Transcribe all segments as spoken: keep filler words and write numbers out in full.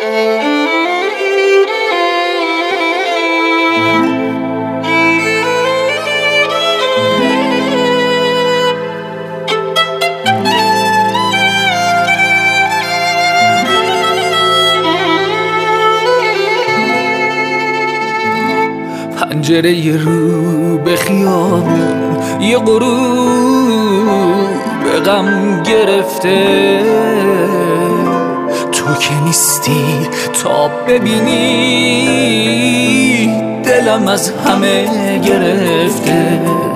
پنجره یه رو به خیابون، یه غروب به غم گرفته. تو که نیستی تا ببینی، دلم از همه گرفته.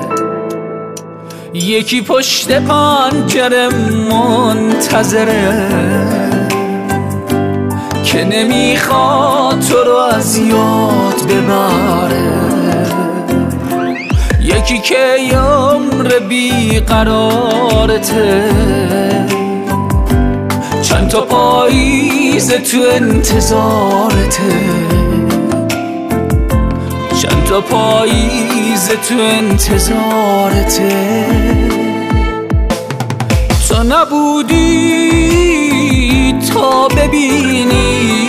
یکی پشت پنجره منتظره که نمیخواد تو رو از یاد ببره. یکی که عمر بیقرارته، چند تا پاییز تو انتظارته. چند تا پاییز تو انتظارته. تو نبودی تا ببینی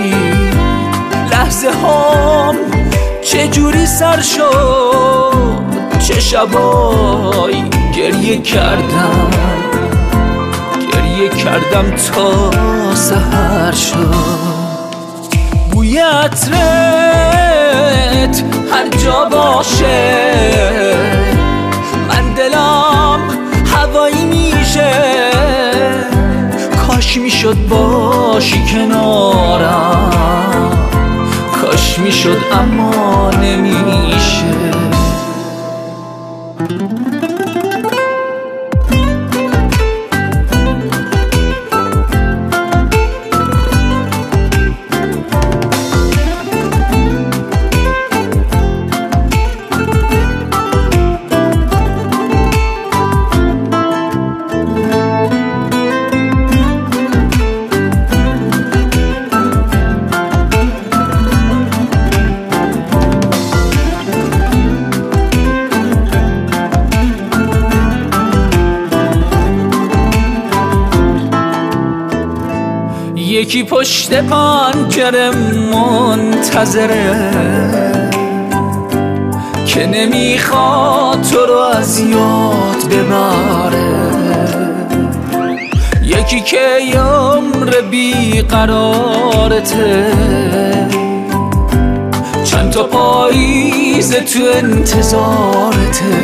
لحظه هام چجوری سر شد. چه شبایی گریه کردم، گریه کردم تا سحر شد. بوی عطرت هر جا باشه، من دلم هوایی میشه. کاش میشد باشی کنارم، کاش میشد اما نمیشه. یکی پشت پنجره منتظره که نمیخواد تو رو از یاد ببره. یکی که عمر بیقرارته، چند تا پاییز تو انتظارته.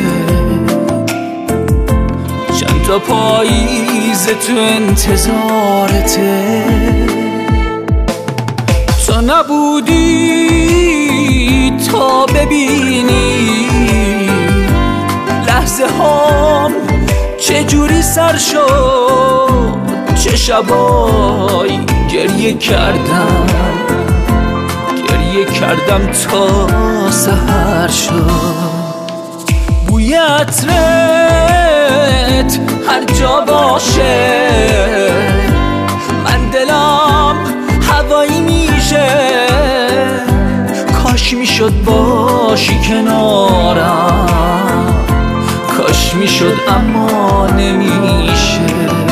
چند تا پاییز تو انتظارته. تو نبودی تا ببینی لحظه هام چجوری سر شد. چه شبایی گریه کردم، گریه کردم تا سحر شد. بوی عطرت هر جا باشه، من دلم هوایی میشه. کاش میشد باشی کنارم، کاش میشد اما نمیشه.